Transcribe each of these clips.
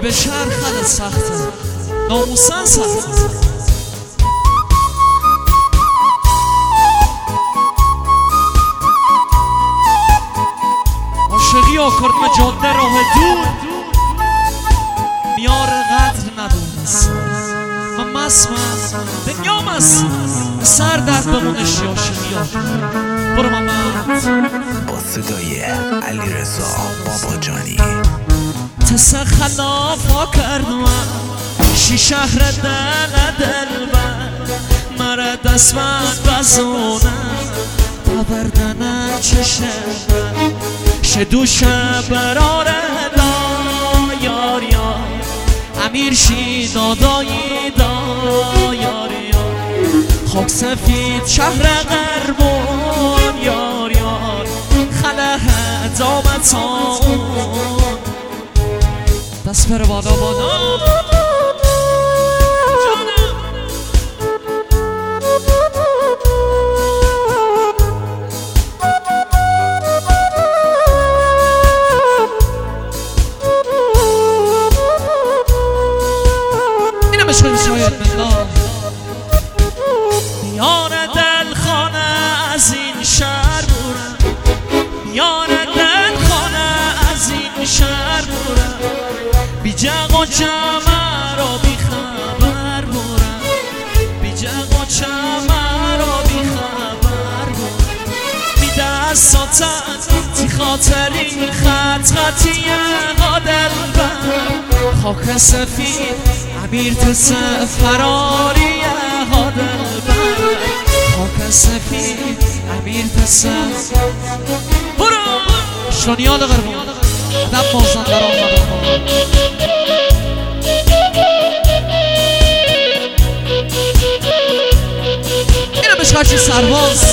به شهر خلط سخته ناموسن سخته عاشقی آکرد من جاده راه دور میار قدر ندونست من مسمم دنیا مست سر درد بمونش عاشقی آکرد برو محمد با صدای علیرضا باباجانی تسه خلافا کردم شی شهر دل مرا دست من بزونه آوردن چشم شدوشه براره دا یار یار امیر شی دادایی دا یار یار خاک سفید شهر قربون یار یار خله دامت ساون دست بره بالا بالا اینم عشق شاید ملا میان دلخانه از این شهر بورم میان دلخانه از این شهر بورم بی جق و جمع را بی خبر بورم بی جق و جمع را بی خبر بورم بی دستاتت تی خاطری خط خطی قادر بر خاک سفید امیر تسه فراری قادر بر خاک سفید امیر تسه برو شلونیال قربون دم بازن در آمدن اینه بشکرچی سرباز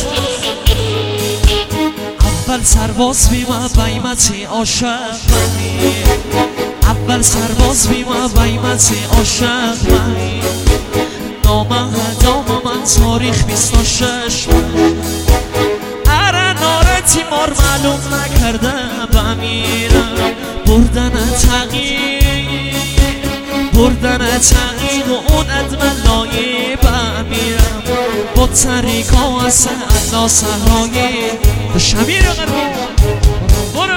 اول سرباز بیمه بیمتی عاشق منی اول سرباز بیمه بیمتی عاشق منی نامه دام من تاریخ 26 منی اره ناره تیمار معلوم نکرده بمیرم بردن تقیق و اون ادم لایی بمیرم با طریقا از الله سهرایی به شمیر قربون برو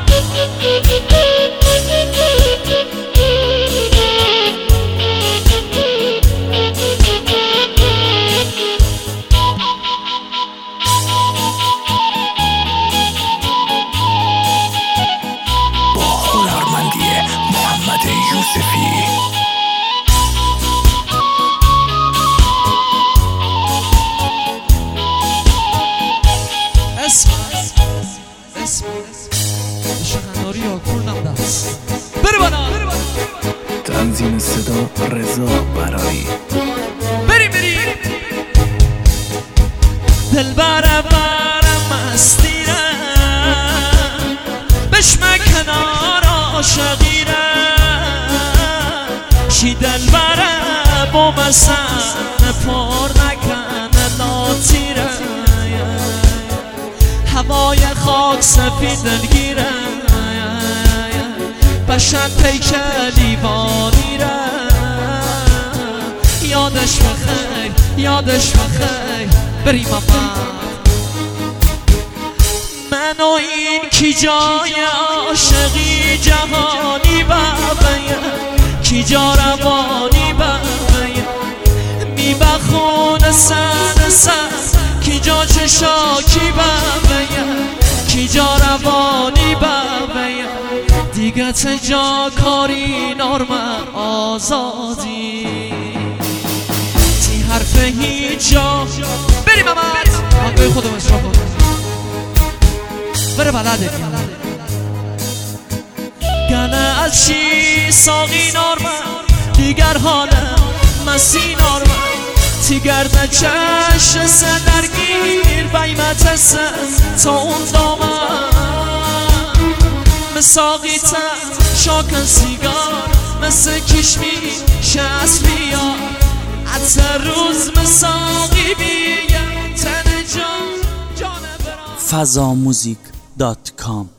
شخنداری ها کلنم دست بره بالا تنظیم صدا رضا برایی بریم دل برم مستیرم بشمه کنار عاشقیرم شی دل برم با مسن پار نکنه لاتیرم هوای خاک سفید دلگیره بشن پیک لیوانی را یادش بخیر بریم من و این کی جای عاشقی جهانی بابیم کی جا روانی بابیم می بخون سن کی جا چشاکی بابیم کی جا روانی بابیم دیگه تجا کاری نارمن آزادی تی حرف هیچ جا بریم امت آنگاه خودم اشرا کن بره بلده گله از چی ساقی نارمن دیگر حالم مسی نارمن تی گرد چش سدرگیر بیمت سن تا اون دامن مساقی تن شاکن سیگار مثل کشمی شست بیار عطر روز مساقی بیگه تن جان برام fazamuzik.com